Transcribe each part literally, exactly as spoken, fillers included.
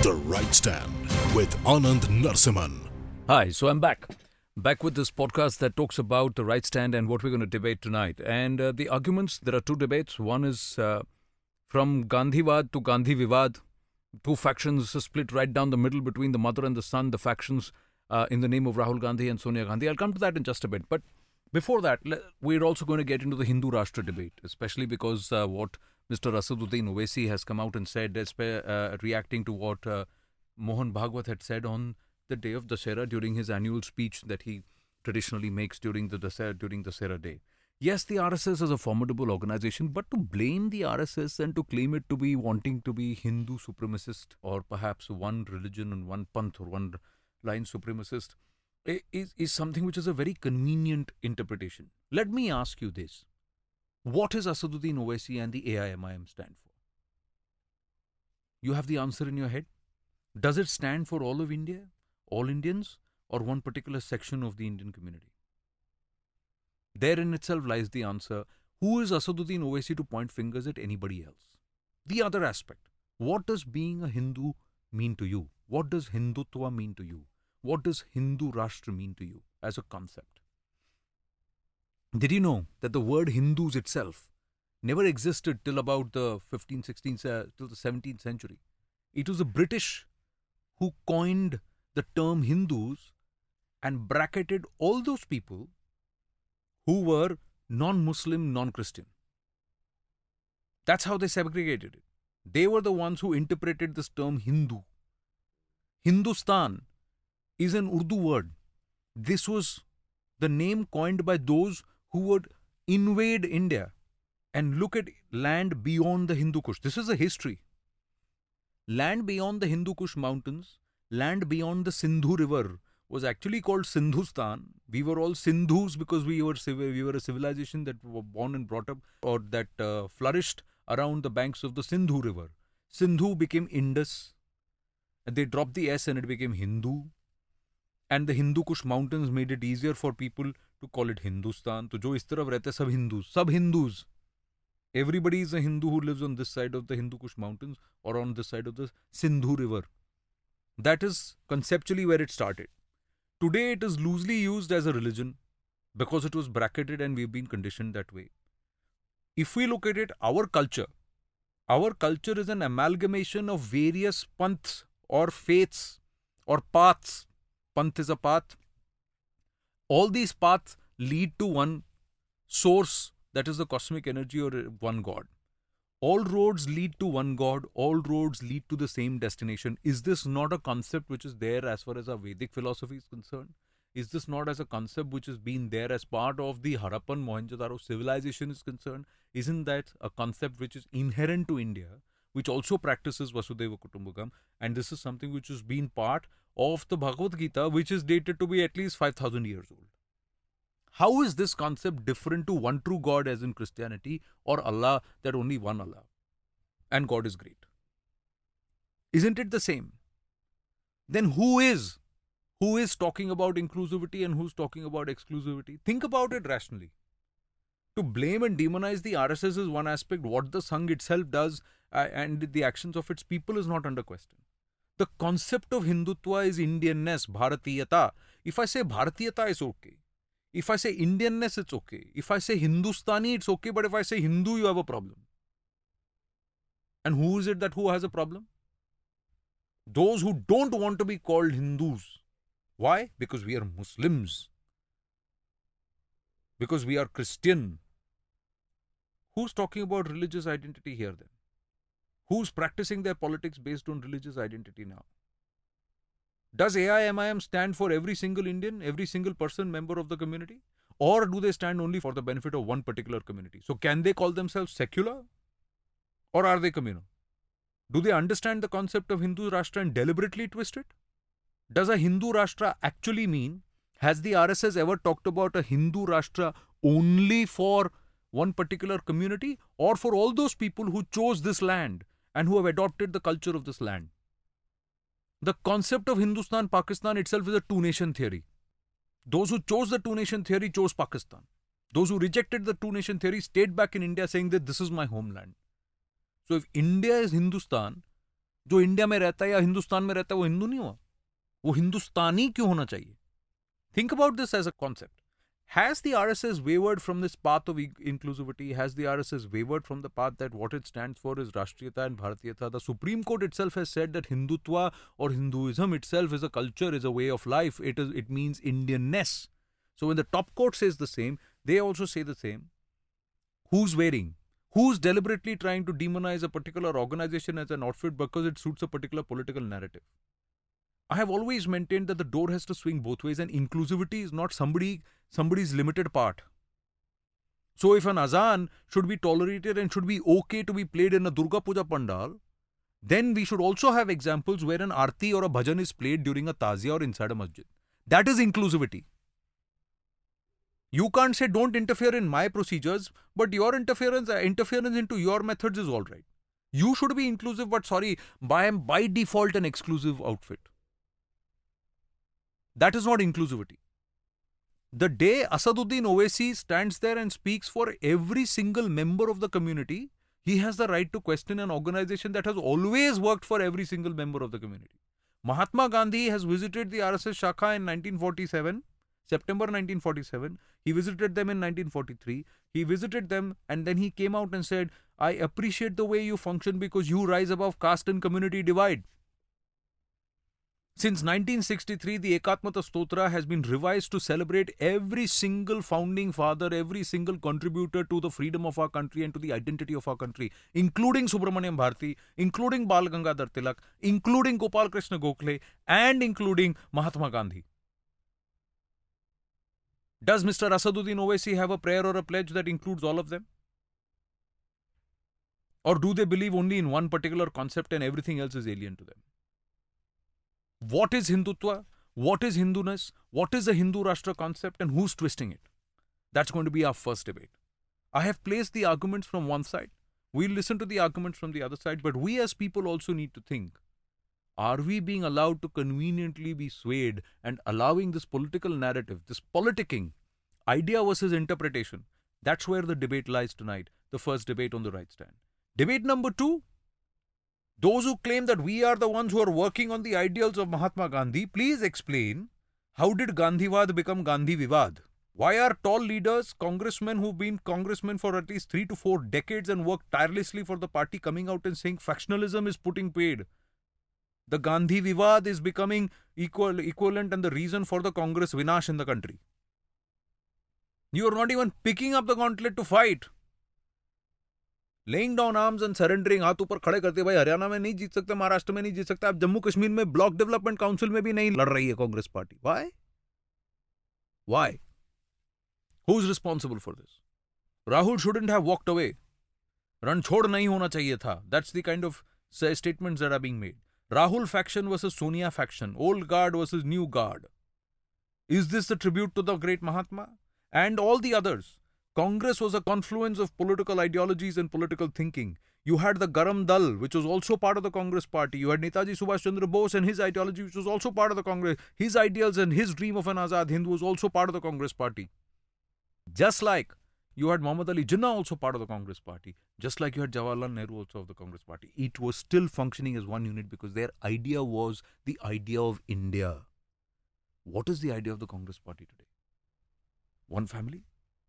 The Right Stand with Anand Narsiman. Hi, so I'm back. Back with this podcast that talks about the right stand and what we're going to debate tonight. And uh, the arguments, there are two debates. One is uh, from Gandhiwad to Gandhi Vivad. Two factions split right down the middle between the mother and the son, the factions uh, in the name of Rahul Gandhi and Sonia Gandhi. I'll come to that in just a bit. But before that, we're also going to get into the Hindu Rashtra debate, especially because uh, what Mister Asaduddin Owaisi has come out and said, uh, reacting to what uh, Mohan Bhagwat had said on the day of Dussehra during his annual speech that he traditionally makes during the Dussehra, during Dussehra day. Yes, the R S S is a formidable organization, but to blame the R S S and to claim it to be wanting to be Hindu supremacist or perhaps one religion and one panth or one line supremacist is, is something which is a very convenient interpretation. Let me ask you this. What is Asaduddin Owaisi and the A I M I M stand for? You have the answer in your head? Does it stand for all of India, all Indians, or one particular section of the Indian community? There in itself lies the answer. Who is Asaduddin Owaisi to point fingers at anybody else? The other aspect. What does being a Hindu mean to you? What does Hindutva mean to you? What does Hindu Rashtra mean to you as a concept? Did you know that the word Hindus itself never existed till about the fifteenth, sixteenth, uh, till the seventeenth century? It was the British who coined the term Hindus and bracketed all those people who were non-Muslim, non-Christian. That's how they segregated it. They were the ones who interpreted this term Hindu. Hindustan is an Urdu word. This was the name coined by those who would invade India and look at land beyond the Hindu Kush. This is a history. Land beyond the Hindu Kush mountains, land beyond the Sindhu river was actually called Sindhustan. We were all Sindhus because we were we were a civilization that were born and brought up or that uh, flourished around the banks of the Sindhu river. Sindhu became Indus. And they dropped the S and it became Hindu. And the Hindu Kush mountains made it easier for people to call it Hindustan. So jo is taraf rehte sab Hindus, sab Hindus. Everybody is a Hindu who lives on this side of the Hindu Kush mountains or on this side of the Sindhu river. That is conceptually where it started. Today it is loosely used as a religion because it was bracketed and we've been conditioned that way. If we look at it, our culture, our culture is an amalgamation of various panths or faiths or paths. Panth is a path. All these paths lead to one source, that is the cosmic energy or one God. All roads lead to one God. All roads lead to the same destination. Is this not a concept which is there as far as our Vedic philosophy is concerned? Is this not as a concept which has been there as part of the Harappan Mohenjo-daro civilization is concerned? Isn't that a concept which is inherent to India, which also practices Vasudhaiva Kutumbakam? And this is something which has been part of the Bhagavad Gita, which is dated to be at least five thousand years old. How is this concept different to one true God as in Christianity or Allah, that only one Allah and God is great? Isn't it the same? Then who is? Who is talking about inclusivity and who's talking about exclusivity? Think about it rationally. To blame and demonize the R S S is one aspect. What the Sangh itself does uh, and the actions of its people is not under question. The concept of Hindutva is Indianness, Bharatiyata. If I say Bharatiyata, it's okay. If I say Indianness, it's okay. If I say Hindustani, it's okay. But if I say Hindu, you have a problem. And who is it that who has a problem? Those who don't want to be called Hindus. Why? Because we are Muslims. Because we are Christian. Who's talking about religious identity here then? Who's practicing their politics based on religious identity now? Does A I M I M stand for every single Indian, every single person, member of the community? Or do they stand only for the benefit of one particular community? So can they call themselves secular? Or are they communal? Do they understand the concept of Hindu Rashtra and deliberately twist it? Does a Hindu Rashtra actually mean, has the R S S ever talked about a Hindu Rashtra only for one particular community or for all those people who chose this land and who have adopted the culture of this land? The concept of Hindustan, Pakistan itself is a two-nation theory. Those who chose the two-nation theory chose Pakistan. Those who rejected the two-nation theory stayed back in India saying that this is my homeland. So if India is Hindustan, जो India में रहता है या हिंदुस्तान में रहता है वो हिंदू नहीं हुआ? वो हिंदुस्तानी क्यों होना चाहिए? Think about this as a concept. Has the R S S wavered from this path of inclusivity? Has the R S S wavered from the path that what it stands for is Rashtriyata and Bharatiyata? The Supreme Court itself has said that Hindutva or Hinduism itself is a culture, is a way of life. It is. It means Indianness. So when the top court says the same, they also say the same. Who's wearing? Who's deliberately trying to demonize a particular organization as an outfit because it suits a particular political narrative? I have always maintained that the door has to swing both ways, and inclusivity is not somebody somebody's limited part. So if an azan should be tolerated and should be okay to be played in a Durga Puja pandal, then we should also have examples where an arti or a bhajan is played during a tazia or inside a masjid. That is inclusivity. You can't say don't interfere in my procedures, but your interference interference into your methods is all right. You should be inclusive, but sorry, by by default an exclusive outfit. That is not inclusivity. The day Asaduddin Owaisi stands there and speaks for every single member of the community, he has the right to question an organization that has always worked for every single member of the community. Mahatma Gandhi has visited the R S S Shakha in nineteen forty-seven, September nineteen forty-seven. He visited them in nineteen forty-three. He visited them and then he came out and said, I appreciate the way you function because you rise above caste and community divide. Since nineteen sixty-three, the Ekatmata Stotra has been revised to celebrate every single founding father, every single contributor to the freedom of our country and to the identity of our country, including Subramaniam Bharati, including Bal Gangadhar Tilak, including Gopal Krishna Gokhale, and including Mahatma Gandhi. Does Mister Asaduddin Owaisi have a prayer or a pledge that includes all of them? Or do they believe only in one particular concept and everything else is alien to them? What is Hindutva? What is Hinduness? What is the Hindu Rashtra concept and who's twisting it? That's going to be our first debate. I have placed the arguments from one side. We'll listen to the arguments from the other side, but we as people also need to think, are we being allowed to conveniently be swayed and allowing this political narrative, this politicking, idea versus interpretation? That's where the debate lies tonight, the first debate on the right stand. Debate number two. Those who claim that we are the ones who are working on the ideals of Mahatma Gandhi, please explain, how did Gandhivad become Gandhi Vivad? Why are tall leaders, congressmen who've been congressmen for at least three to four decades and worked tirelessly for the party coming out and saying factionalism is putting paid? The Gandhi Vivad is becoming equal, equivalent and the reason for the Congress Vinash in the country. You are not even picking up the gauntlet to fight. Laying down arms and surrendering, हाथ ऊपर खड़े करते, भाई हरियाणा में नहीं जीत सकते, महाराष्ट्र में नहीं जीत सकते, आप जम्मू कश्मीर में ब्लॉक डेवलपमेंट काउंसिल में भी नहीं लड़ रही है Congress party. Why? Why? Who's responsible for this? Rahul shouldn't have walked away. रणछोड़ नहीं होना चाहिए था. That's the kind of statements that are being made. Rahul faction versus Sonia faction, old guard versus new guard. Is this a tribute to the great Mahatma? And all the others. Congress was a confluence of political ideologies and political thinking. You had the Garam Dal, which was also part of the Congress party. You had Netaji Subhash Chandra Bose and his ideology, which was also part of the Congress. His ideals and his dream of an Azad Hind was also part of the Congress party. Just like you had Muhammad Ali Jinnah also part of the Congress party. Just like you had Jawaharlal Nehru also of the Congress party. It was still functioning as one unit because their idea was the idea of India. What is the idea of the Congress party today? One family?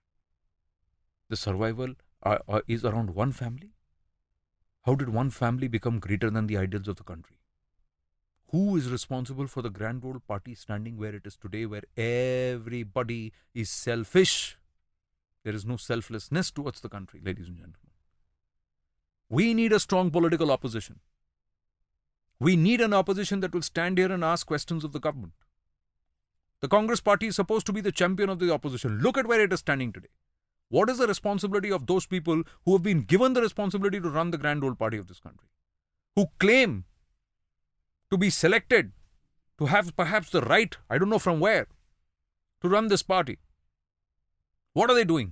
The survival uh, uh, is around one family? How did one family become greater than the ideals of the country? Who is responsible for the grand old party standing where it is today, where everybody is selfish? There is no selflessness towards the country, ladies and gentlemen. We need a strong political opposition. We need an opposition that will stand here and ask questions of the government. The Congress party is supposed to be the champion of the opposition. Look at where it is standing today. What is the responsibility of those people who have been given the responsibility to run the grand old party of this country? Who claim to be selected, to have perhaps the right, I don't know from where, to run this party. What are they doing?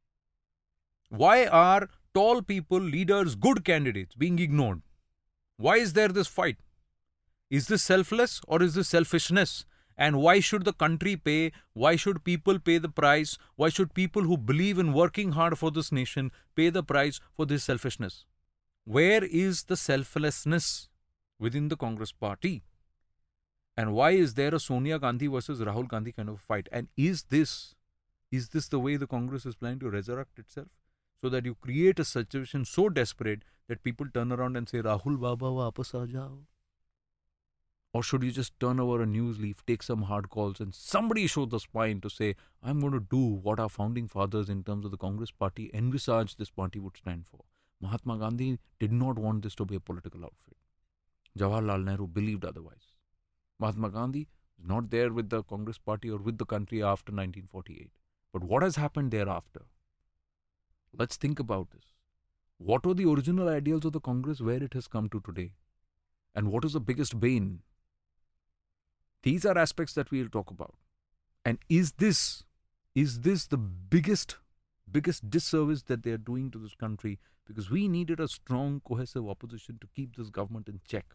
Why are tall people, leaders, good candidates being ignored? Why is there this fight? Is this selfless or is this selfishness? And why should the country pay? Why should people pay the price? Why should people who believe in working hard for this nation pay the price for this selfishness? Where is the selflessness? within the Congress party? And why is there a Sonia Gandhi versus Rahul Gandhi kind of fight? And is this is this the way the Congress is planning to resurrect itself? So that you create a situation so desperate that people turn around and say, Rahul Baba, wapas aa jao. Or should you just turn over a news leaf, take some hard calls, and somebody show the spine to say, I'm going to do what our founding fathers in terms of the Congress party envisaged this party would stand for. Mahatma Gandhi did not want this to be a political outfit. Jawaharlal Nehru believed otherwise. Mahatma Gandhi is not there with the Congress party or with the country after nineteen forty-eight. But what has happened thereafter? Let's think about this. What were the original ideals of the Congress where it has come to today? And what is the biggest bane? These are aspects that we'll talk about. And is this, is this the biggest, biggest disservice that they are doing to this country? Because we needed a strong, cohesive opposition to keep this government in check.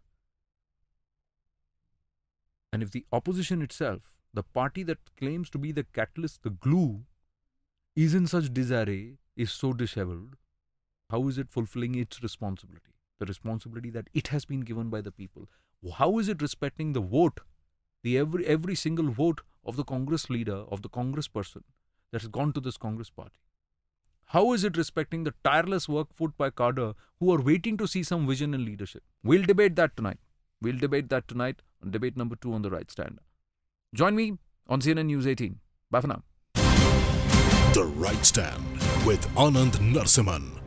And if the opposition itself, the party that claims to be the catalyst, the glue, is in such disarray, is so disheveled, how is it fulfilling its responsibility? The responsibility that it has been given by the people. How is it respecting the vote, the every every single vote of the Congress leader, of the Congress person that has gone to this Congress party? How is it respecting the tireless work put by cadre who are waiting to see some vision and leadership? We'll debate that tonight. We'll debate that tonight on debate number two on The Right Stand. Join me on C N N News eighteen. Bye for now. The Right Stand with Anand Narsiman.